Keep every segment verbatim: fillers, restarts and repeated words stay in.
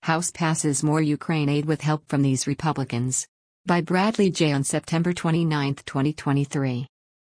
House passes more Ukraine aid with help from these Republicans. By Bradley J. on September twenty-ninth, twenty twenty-three.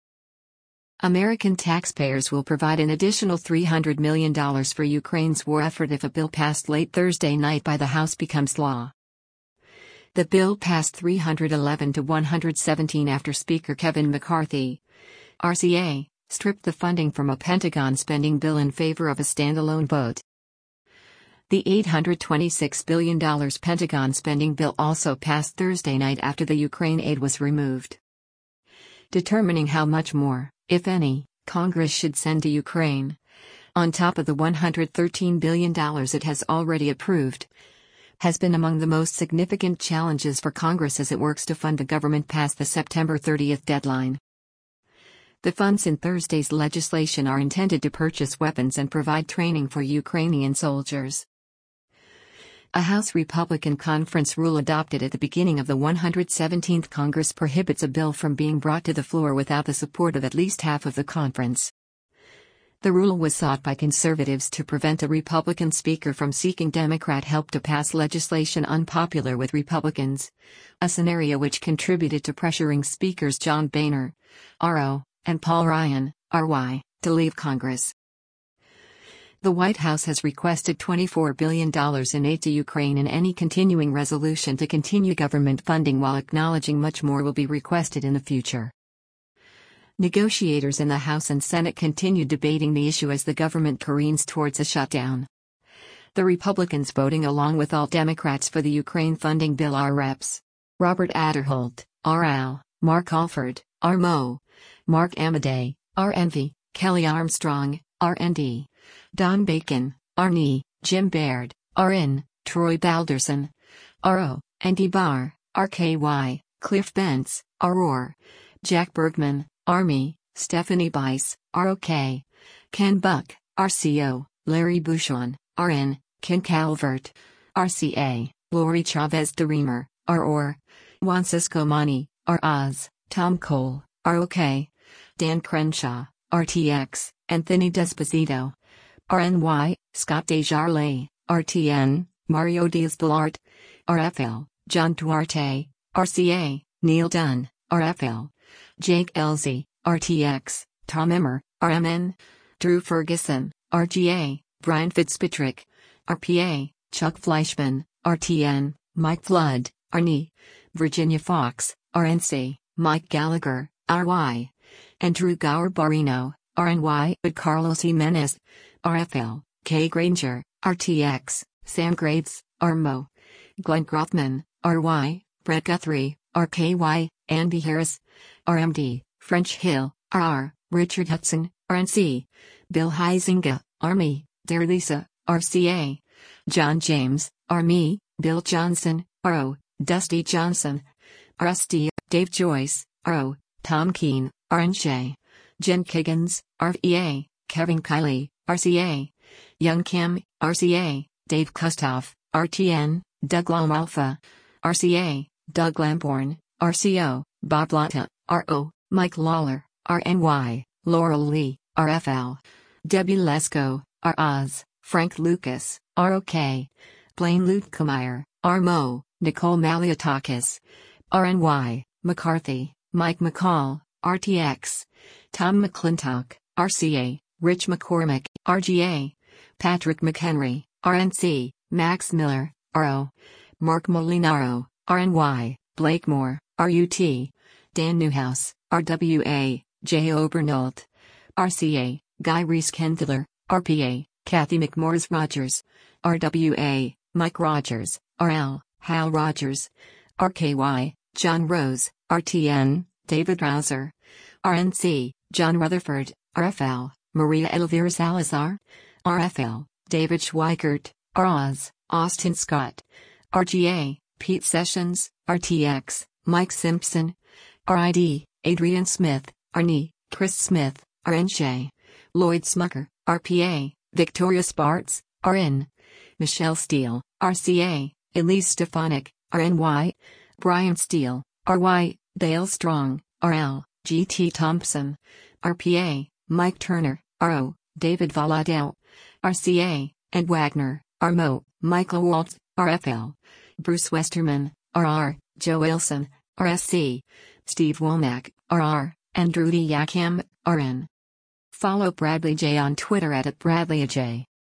American taxpayers will provide an additional three hundred million dollars for Ukraine's war effort if a bill passed late Thursday night by the House becomes law. The bill passed three hundred eleven to one hundred seventeen after Speaker Kevin McCarthy, R C A, stripped the funding from a Pentagon spending bill in favor of a standalone vote. The eight hundred twenty-six billion dollars Pentagon spending bill also passed Thursday night after the Ukraine aid was removed. Determining how much more, if any, Congress should send to Ukraine, on top of the one hundred thirteen billion dollars it has already approved, has been among the most significant challenges for Congress as it works to fund the government past the September thirtieth deadline. The funds in Thursday's legislation are intended to purchase weapons and provide training for Ukrainian soldiers. A House Republican conference rule adopted at the beginning of the one hundred seventeenth Congress prohibits a bill from being brought to the floor without the support of at least half of the conference. The rule was sought by conservatives to prevent a Republican speaker from seeking Democrat help to pass legislation unpopular with Republicans, a scenario which contributed to pressuring Speakers John Boehner, R O, and Paul Ryan, R Y, to leave Congress. The White House has requested twenty-four billion dollars in aid to Ukraine in any continuing resolution to continue government funding while acknowledging much more will be requested in the future. Negotiators in the House and Senate continue debating the issue as the government careens towards a shutdown. The Republicans voting along with all Democrats for the Ukraine funding bill are Reps Robert Aderholt, R L, Mark Alford, R M O, Mark Amodei, R N V, Kelly Armstrong, R N D, Don Bacon, R N E, Jim Baird, R N, Troy Balderson, R O, Andy Barr, R K Y, Cliff Bentz, R O R, Jack Bergman, R M E, Stephanie Bice, R O K, Ken Buck, R C O, Larry Bushon, R N, Ken Calvert, R C A, Lori Chavez de Reamer, R O R, Juan Cisco Mani, R Oz, Tom Cole, R O K, Dan Crenshaw, R T X, Anthony Desposito, R N Y, Scott Desjardins, R T N, Mario Diaz-Balart, R F L, John Duarte, R C A, Neil Dunn, R F L, Jake Elzy, R T X, Tom Emmer, R M N, Drew Ferguson, R G A, Brian Fitzpatrick, R P A, Chuck Fleischman, R T N, Mike Flood, R N E, Virginia Fox, R N C, Mike Gallagher, R Y, Andrew Gower Barino, R N Y, Carlos Jimenez, R F L, Kay Granger, R T X, Sam Graves, R M O, Glenn Grothman, R Y, Brett Guthrie, R K Y, Andy Harris, R M D, French Hill, R R, Richard Hudson, R N C, Bill Huizinga, R M E, Dare Lisa, R C A, John James, R M E, Bill Johnson, R O, Dusty Johnson, R S D, Dave Joyce, R O, Tom Keene, R N J, Jen Kiggins, R E A, Kevin Kiley, R C A, Young Kim, R C A, Dave Kustoff, R T N, Doug Lamalfa, R C A, Doug Lamborn, R C O, Bob Latta, R O, Mike Lawler, R N Y, Laurel Lee, R F L, Debbie Lesko, R Oz, Frank Lucas, R O K, Blaine Luetkemeyer, R M O, Nicole Maliatakis, R N Y, McCarthy, Mike McCall, R T X, Tom McClintock, R C A, Rich McCormick, R G A, Patrick McHenry, R N C, Max Miller, R O, Mark Molinaro, R N Y, Blake Moore, R U T, Dan Newhouse, R W A, J. Obernolt, R C A, Guy Reese-Kendler, R P A, Kathy McMorris Rogers, R W A, Mike Rogers, R L, Hal Rogers, R K Y, John Rose, R T N, David Rouser, R N C, John Rutherford, R F L, Maria Elvira Salazar, R F L, David Schweikert, R Oz, Austin Scott, R G A, Pete Sessions, R T X, Mike Simpson, R I D, Adrian Smith, R N E, Chris Smith, R N J, Lloyd Smucker, R P A, Victoria Spartz, R N, Michelle Steele, R C A, Elise Stefanik, R N Y, Brian Steele, R Y, Dale Strong, R L, G T Thompson, R P A, Mike Turner, R O, David Valadao, R C A, and Wagner, R M O, Michael Waltz, R F L. Bruce Westerman, R R, Joe Wilson, R S C. Steve Womack, R R, and Rudy Yakim, R N. Follow Bradley J on Twitter at, at BradleyAJ.